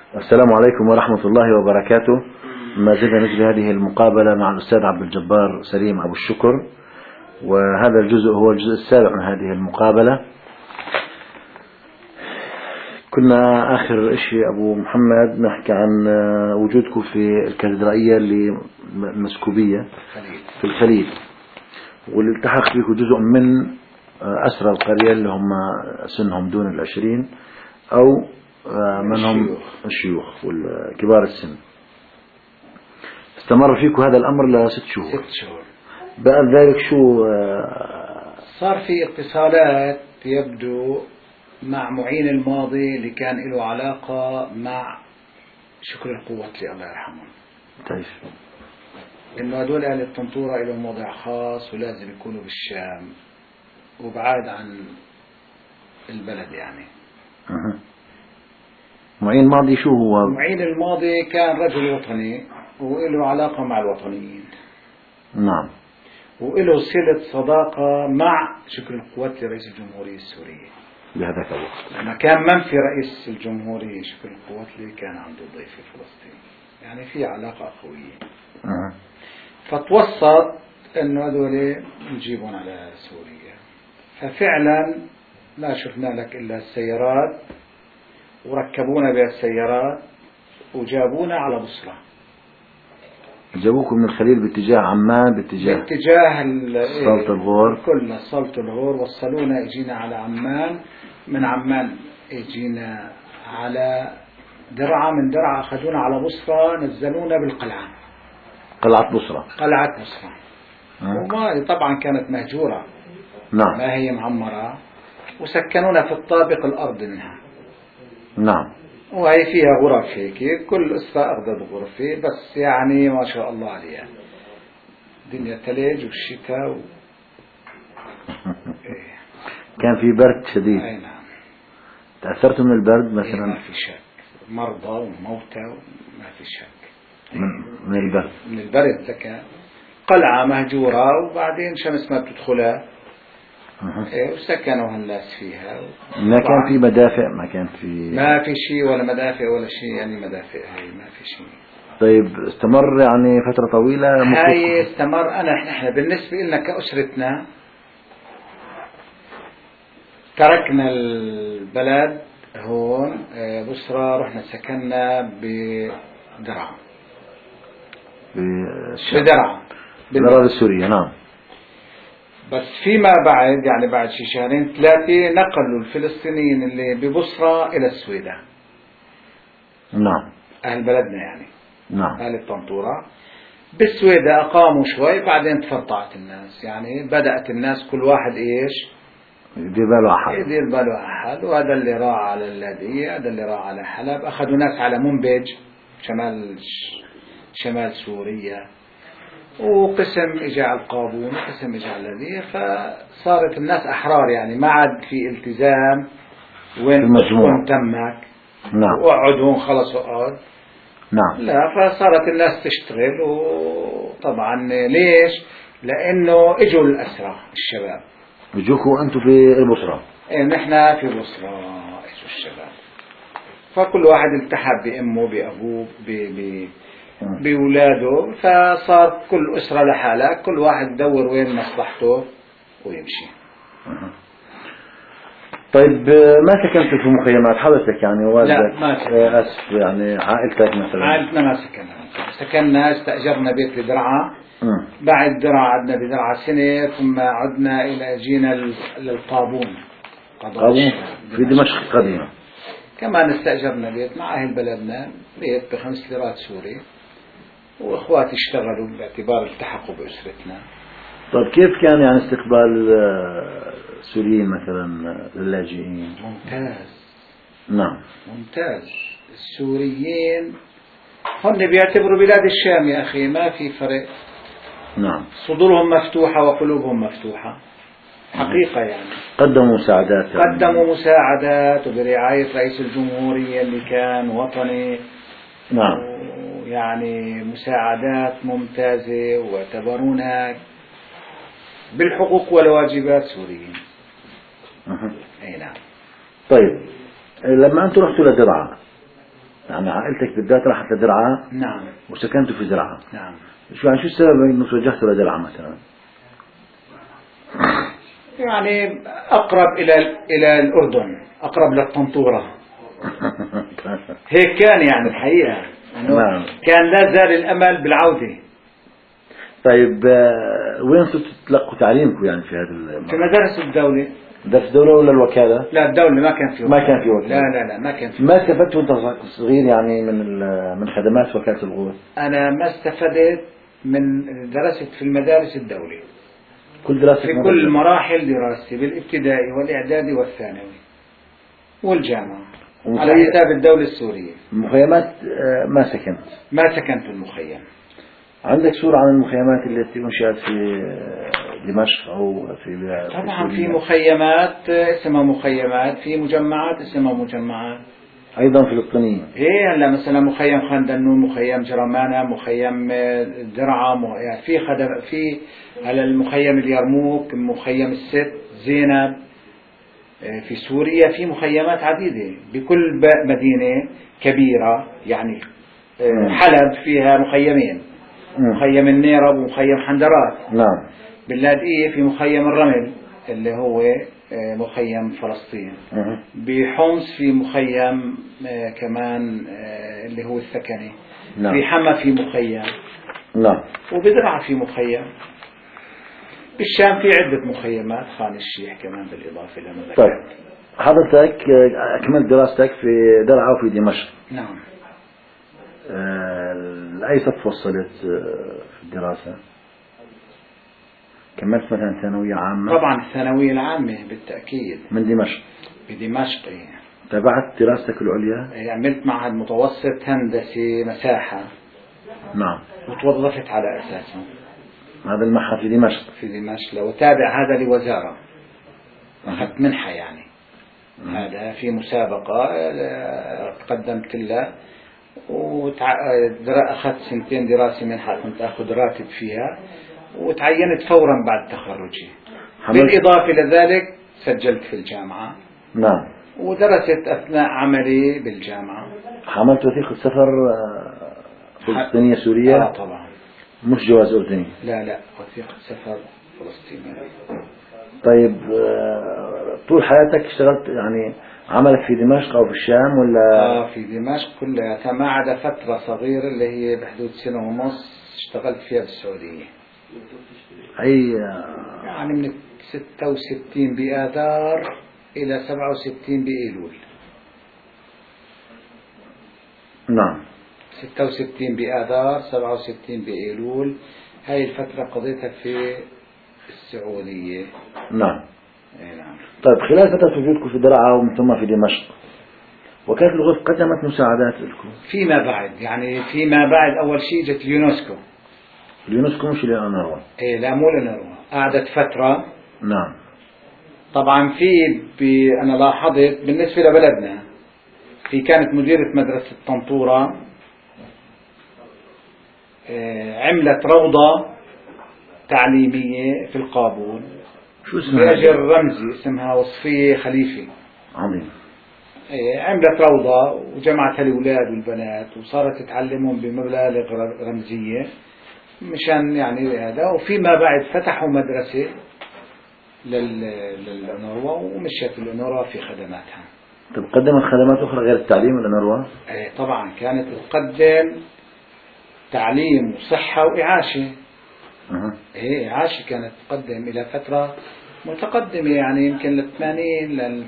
السلام عليكم ورحمة الله وبركاته. ما زلنا نجري هذه المقابلة مع الأستاذ عبد الجبار سليم أبو الشكر، وهذا الجزء هو الجزء السابع من هذه المقابلة. كنا آخر شيء أبو محمد نحكي عن وجودكم في الكاتدرائية المسكوبية في الخليل، والالتحاق فيكم جزء من أسرى القرية اللي هم سنهم دون 20 أو من هم الشيوخ والكبار السن. استمر فيكم هذا الأمر ل6 شهور. 6 شهور. بعد ذلك شو صار في اتصالات يبدو مع معين الماضي اللي كان له علاقة مع شكر القوات الله يرحمه. طيب. إنه هدول أهل الطنطورة لهم وضع خاص ولازم يكونوا بالشام وبعاد عن البلد يعني. معين الماضي شو هو؟ معين الماضي كان رجل وطني وله علاقة مع الوطنيين. نعم. وله صلة صداقة مع شكر القوات رئيس الجمهورية السورية بهذاك الوقت لما كان منفي رئيس الجمهورية شكر القوات كان عنده ضيف في فلسطين، يعني في علاقة أخوية. فتوسط انه هذول يجيبون على سوريا، ففعلا لا شفنا لك الا السيارات وركبونا بهالسيارات وجابونا على بصرة. جابوكم من الخليل باتجاه عمان باتجاه سلط الغور، كلنا سلط الغور، وصلونا اجينا على عمان، من عمان اجينا على درعا، من درعا اخذونا على بصرة، نزلونا بالقلعة، قلعة بصرة. وما طبعا كانت مهجورة. نعم. ما هي معمرة، وسكنونا في الطابق الأرض منها. نعم. وهي فيها غرف هيك، كل أسرة أخذت غرفة، بس يعني ما شاء الله عليها دنيا ثلج والشتاء كان في برد شديد. أي نعم. تأثرتوا من البرد مثلا؟ ما في شك، مرضى وموتى ما في شك. من البرد لك قلعة مهجورة، وبعدين شمس ما بتدخلها، وسكنوا الناس فيها. ما كان في مدافع، ما في شيء ولا مدافع ولا شيء، يعني مدافع هاي ما في شيء. طيب استمر يعني فترة طويلة؟ هاي استمر. احنا بالنسبة لنا كأسرتنا تركنا البلد هون بصرة، رحنا سكننا بدرعا. بالأراضي السورية. نعم. بس فيما بعد، يعني بعد شي 2-3 نقلوا الفلسطينيين اللي ببصرة إلى السويدان. نعم. أهل بلدنا يعني. نعم. أهل الطنطورة بالسويدان أقاموا شوي، بعدين تفرطعت الناس، يعني بدأت الناس كل واحد يدير باله أحد، وهذا اللي راح على اللاذقية، هذا اللي راح على حلب، أخذوا ناس على منبج شمال سوريا، وقسم اجى على القابون، وقسم اجى على الذي، فصارت الناس احرار، يعني ما عاد في التزام وين تكون تمك. نعم. واقعد هون خلص اقعد. نعم. لا، فصارت الناس تشتغل. وطبعا ليش؟ لانه اجوا الاسرى الشباب. اجوكوا انتم في البصرة؟ نحن في بصرة اجوا الشباب، فكل واحد التحق بامه بابوه بأولاده، فصار كل أسرة لحالها، كل واحد يدور وين مصلحته ويمشي. طيب ما سكنت في مخيمات حضرتك يعني والدك؟ لا ما سكنت. يعني عائلتك مثلا؟ عائلتنا ما سكننا استأجرنا بيت بدرعا. بعد درعا عدنا بدرعا سنة، ثم عدنا جينا للقابون. قابون في دمشق قديمة. كمان استأجرنا بيت مع أهل بلدنا، بيت ب5 ليرات سوري، واخواتي اشتغلوا باعتبار التحقوا بأسرتنا. طيب كيف كان يعني استقبال السوريين مثلا للاجئين؟ ممتاز. نعم. ممتاز. السوريين هم بيعتبروا بلاد الشام يا أخي، ما في فرق. نعم. صدورهم مفتوحة وقلوبهم مفتوحة حقيقة. يعني قدموا مساعدات وبرعاية رئيس الجمهورية اللي كان وطني. نعم. يعني مساعدات ممتازة، واعتبرونا بالحقوق والواجبات سوريين. أي نعم. طيب لما أنتم رحتوا لدرعا يعني عائلتك بالذات راحت لدرعا نعم. وسكنتوا في درعا. نعم. شو السبب انه توجهتوا لدرعا مثلا؟ يعني أقرب إلى الأردن، أقرب للطنطورة. هيك كان يعني الحقيقة نعم. كان لا زال الأمل بالعودة. طيب وين صرتوا تتلقوا تعليمكم يعني في هذا في مدارس الدولة. مدارس الدولة ولا الوكالة؟ لا الدولة ما كان في وكالة. ما كان في وكالة. لا ما كان في. ما استفدت وانت صغير يعني من خدمات وكالة الغوث؟ أنا ما استفدت من درست في المدارس الدولة. كل دراسة في كل مراحل دراستي بالابتدائي والإعدادي والثانوي والجامعة على حساب الدولة السورية. المخيمات ما سكنت؟ ما سكنت في المخيم. عندك صورة عن المخيمات التي أنشأت في دمشق أو في طبعا في مخيمات اسمها مخيمات، في مجمعات اسمها مجمعات أيضا فلسطينية. إيه هلا مثلا مخيم خان دنون، مخيم جرمانة، مخيم درعا، يعني في على المخيم اليرموك، مخيم الست زينب. في سوريا في مخيمات عديدة بكل مدينة كبيرة، يعني حلب فيها مخيمين، مخيم النيرب ومخيم حندرات. نعم. باللاذقية في مخيم الرمل اللي هو مخيم فلسطين. بحمص في مخيم كمان اللي هو السكني. نعم. في حما في مخيم. نعم. وبدرعا في مخيم. بالشام في عدة مخيمات، خان الشيح كمان بالإضافة إلى ما. طيب حضرتك أكملت دراستك في درعا وفي دمشق. نعم. لأي صف وصلت في الدراسة؟ كملت مثلا ثانوية عامة؟ طبعا الثانوية العامة بالتأكيد من دمشق. بدمشق. تابعت دراستك العليا؟ عملت معهد متوسط هندسي مساحة. نعم. وتوظفت على أساسه. هذا المعهد في دمشق. في دمشق لو تابع هذا لوزارة، أخذت منحة يعني. هذا في مسابقة تقدمت لها أخذت 2 دراسة منحة، كنت أخذ راتب فيها، وتعينت فورا بعد تخرجي. بالإضافة لذلك سجلت في الجامعة. نعم. ودرست أثناء عملي بالجامعة. حملت وثيقة سفر فلسطينية سورية؟ طبعا. مش جواز أردني؟ لا وثيقة سفر فلسطينية. طيب طول حياتك اشتغلت يعني عملك في دمشق أو في الشام ولا؟ في دمشق كلها ما عدا فترة صغيرة اللي هي بحدود 1.5 سنة اشتغلت فيها بالسعودية. أي يعني من 66 بآذار إلى 67 بإيلول. نعم. 66 بآذار 67 بإيلول، هاي الفترة قضيتها في السعودية. نعم. نعم. طيب خلال فترة وجودكم في درعا ومن ثم في دمشق، وكالة الغوث قدمت مساعدات لكم؟ فيما بعد أول شيء جت اليونسكو. اليونسكو مش الأونروا؟ لا مو الأونروا، قعدت فترة. نعم. طبعا أنا لاحظت بالنسبة لبلدنا كانت مديرة مدرسة طنطورة عملت روضة تعليمية في القابون. شو اسمها؟ برجل رمزي اسمها وصفية خليفة. عظيم. عملت روضة وجمعتها الأولاد والبنات وصارت تعلمهم بمبالغ رمزية مشان يعني هذا. وفيما بعد فتحوا مدرسة للأونروا ومشت الأونروا في خدماتها. طب قدمت خدمات أخرى غير التعليم الأونروا؟ طبعا كانت تقدم تعليم وصحة وإعاشة. إعاشة كانت تقدم إلى فترة متقدمة، يعني يمكن لل80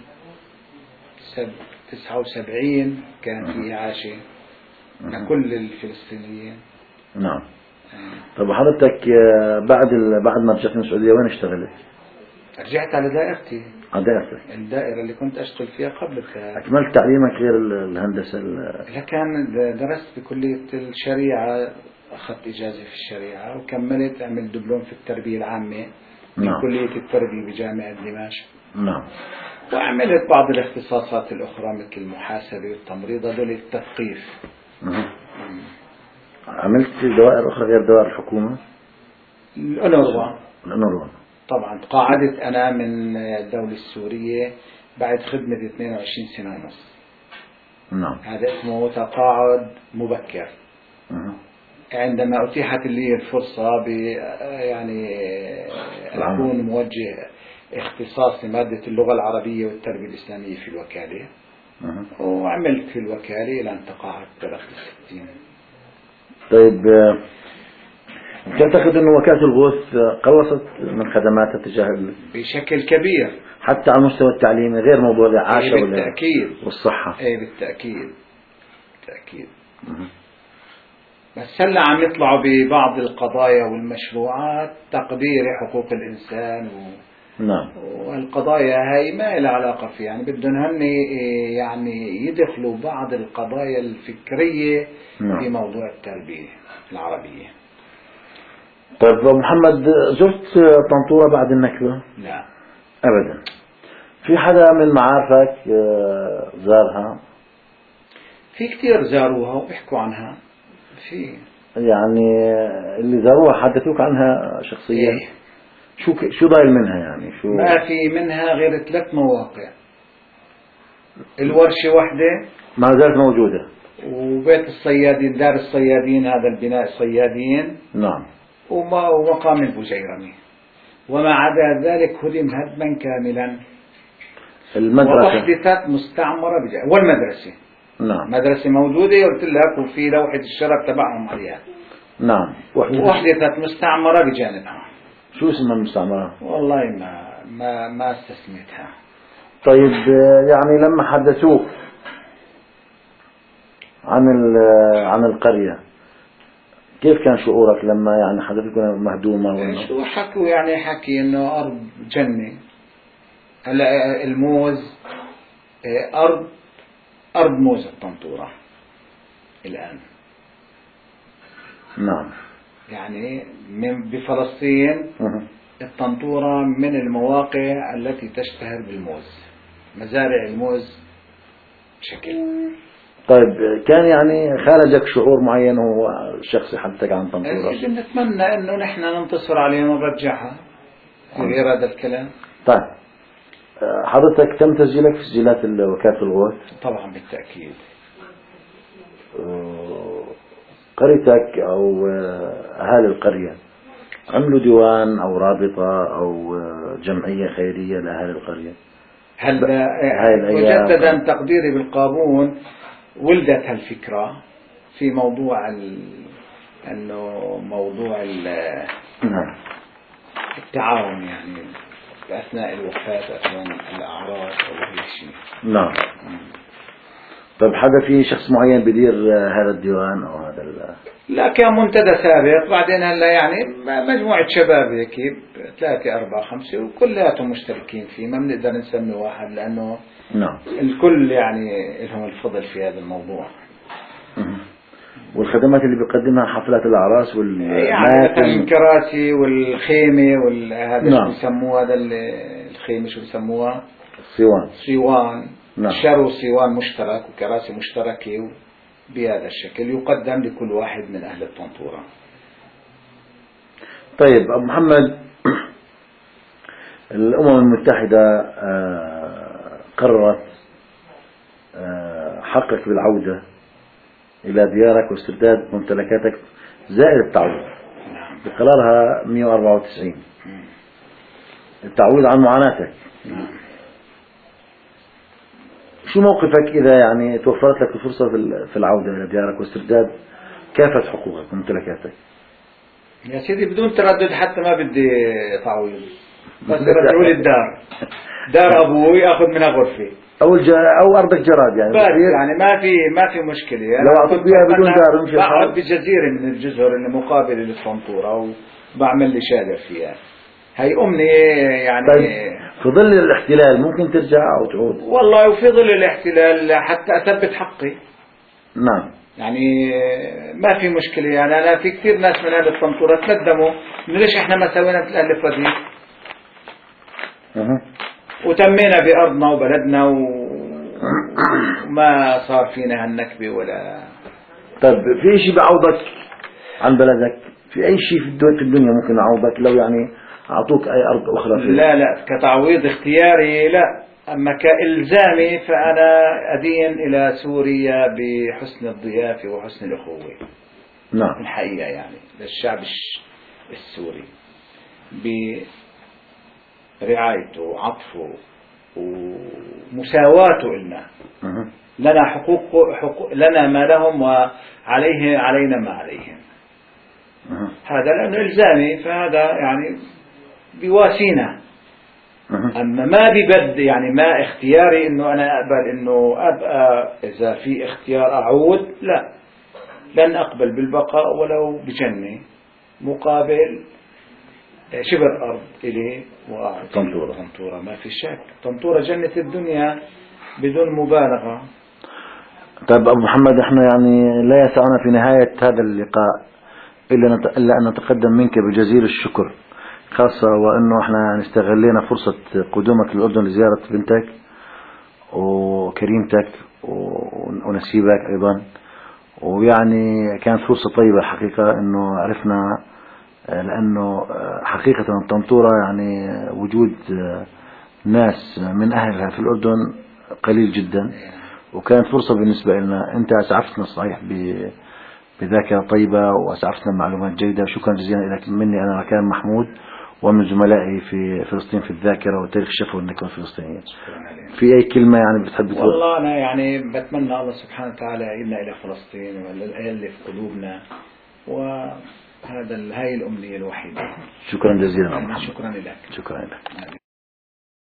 79 كان في إعاشة لكل الفلسطينيين. نعم. طب حضرتك بعد ما رجعت من السعودية وين اشتغلت؟ رجعت على دائرتي. على دائرتك؟ الدائرة اللي كنت أشتغل فيها قبل. أكملت تعليمك غير الهندسة؟ لكن درست بكلية الشريعة، أخذت إجازة في الشريعة وكملت أعمل دبلوم في التربية العامة من كلية التربية بجامعة دمشق. نعم. وعملت بعض الاختصاصات الأخرى مثل المحاسبة والتمريض هذول التثقيف. عملت دوائر أخرى غير دوائر الحكومة؟ الأونروا طبعا. تقاعدت أنا من الدولة السورية بعد خدمة 22 سنة ونص. نعم. هذا اسمه تقاعد مبكر. أها. عندما أتيحت لي الفرصة يعني أكون موجه اختصاص لمادة اللغة العربية والتربية الإسلامية في الوكالة، وعملت في الوكالة إلى أن تقاعدت بلغت 60. طيب تعتقد أن وكالة الغوث قلصت من خدماتها تجاه بشكل كبير حتى على المستوى التعليمي غير موضوع الإعاشة بالتأكيد والصحة؟ أي بالتأكيد. بس هلا عم يطلعوا ببعض القضايا والمشروعات تقدير حقوق الإنسان نعم. والقضايا هاي ما لها علاقة فيها، يعني بدهم هن يعني يدخلوا بعض القضايا الفكرية نعم. في موضوع التربية العربية. طيب محمد، زرت طنطورة بعد النكبة؟ لا أبدا. في حدا من معارفك زارها؟ في كتير زاروها وبيحكوا عنها. في يعني اللي زاروها حدثوك عنها شخصيا؟ إيه؟ شو ضايل منها يعني؟ شو ما في منها غير 3 مواقع. الورشة وحدة ما زالت موجودة، وبيت الصيادين، دار الصيادين، هذا البناء الصيادين، نعم، ومقام البجيرمي، وما عدا ذلك هدم هدما كاملا. المدرسة وأحدثت مستعمرة والمدرسة، نعم، مدرسة موجودة قلت لك، وفي لوحة الشرف تبعهم عليها. نعم. وأحدثت مستعمرة بجانبها. شو اسمها المستعمرة؟ والله ما استسميتها. طيب يعني لما حدثوك عن القرية، كيف كان شعورك لما يعني حدثوك مهدومة؟ شو حكوا؟ يعني حكي إنه أرض جنة. هلا الموز أرض موز الطنطورة الآن. نعم. يعني بفلسطين الطنطورة من المواقع التي تشتهر بالموز، مزارع الموز بشكل. طيب كان يعني خارجك شعور معين هو شخصي حدثك عن طنطورة؟ نتمنى انه نحن ننتصر عليهم ونرجعها، غير هذا الكلام. طيب حضرتك تم تسجيلك في تسجيلات وكالة الغوث؟ طبعا بالتأكيد. قريتك أو أهالي القرية عملوا ديوان أو رابطة أو جمعية خيرية لأهالي القرية؟ هلا مجددا تقديري بالقانون ولدت هالفكرة في موضوع انه موضوع التعاون، يعني بأثناء الوفاة، أثناء الأعراس أو أي شيء. نعم. طيب حدا في شخص معين بدير هذا الديوان أو هذا لا، كان منتدى سابق، بعدين هلا يعني مجموعة شباب هيك 3 4 5 وكلياتهم مشتركين فيه، ما بنقدر نسمي واحد لأنه نعم الكل يعني لهم الفضل في هذا الموضوع. والخدمات اللي بيقدمها حفلات الأعراس يعني مثلا الكراسي والخيمة وهذا نعم. شو بيسموها، هذا الخيمة شو بيسموها؟ صيوان. نعم. شروا صيوان مشترك وكراسي مشتركة بهذا الشكل يقدم لكل واحد من أهل الطنطورة. طيب أبو محمد، الأمم المتحدة قررت حقك بالعودة إلى ديارك واسترداد ممتلكاتك زائد التعويض بقرارها 194، التعويض عن معاناتك. شو موقفك إذا يعني توفرت لك الفرصة في العودة إلى ديارك واسترداد كافة حقوقك وممتلكاتك؟ يا سيدي بدون تردد، حتى ما بدي تعويض، بس رجعوا لي الدار، دار أبوي أخذ منها غرفة أو أرضك جراد يعني. بس يعني ما في مشكلة. لو أعطيك بيها بدون دار مش بقعد بجزيرة من الجزر اللي مقابلة للطنطورة وبعمل لي شادر فيها. هي أمنية يعني. طيب في ظل الاحتلال ممكن ترجع أو تعود؟ والله وفي ظل الاحتلال حتى أثبت حقي. نعم. يعني ما في مشكلة. يعني أنا في كثير ناس من أهل الطنطورة تندموا ليش إحنا ما سوينا مثل أهل الفديد وتمينا بأرضنا وبلدنا وما صار فينا هالنكبة ولا. طيب في شيء بعوضك عن بلدك؟ في أي شيء في الدنيا ممكن أعوضك لو يعني أعطوك أي أرض أخرى فيه؟ لا كتعويض اختياري لا، أما كإلزامي فأنا أدين إلى سوريا بحسن الضيافة وحسن الأخوة. نعم. الحقيقة يعني للشعب السوري برعايته وعطفه ومساواته لنا. لنا حقوق لنا ما لهم علينا ما عليهم. هذا لأنه إلزامي، فهذا يعني بيواسينا. أما ما ببد يعني ما اختياري إنه أنا أقبل إنه أبقى إذا في اختيار أعود، لا، لن أقبل بالبقاء ولو بجنة مقابل شبر أرض إليه وأعطي طنطورة. ما في شك طنطورة جنة الدنيا بدون مبالغة. طيب أبو محمد، احنا يعني لا يسعنا في نهاية هذا اللقاء إلا أن نتقدم منك بجزيل الشكر، خاصة وأنه احنا استغلينا فرصة قدومك للأردن لزيارة بنتك وكريمتك ونسيبك أيضا، ويعني كانت فرصة طيبة حقيقة أنه عرفنا، لأنه حقيقة الطنطورة يعني وجود ناس من أهلها في الأردن قليل جدا، وكانت فرصة بالنسبة لنا. أنت أسعفتنا صحيح بذاكرة طيبة وأسعفتنا بمعلومات جيدة. شكرا جزيلا لك مني أنا ركان محمود ومن زملائي في فلسطين في الذاكرة وتاريخ الشفوي النكبة الفلسطينية. في أي كلمة يعني بتحب تقول؟ والله أنا يعني بتمنى الله سبحانه وتعالى إلنا إلى فلسطين والآية اللي في قلوبنا، وهاي الأمنية الوحيدة. شكرا جزيلا محمد. شكرا لك. شكرا لك.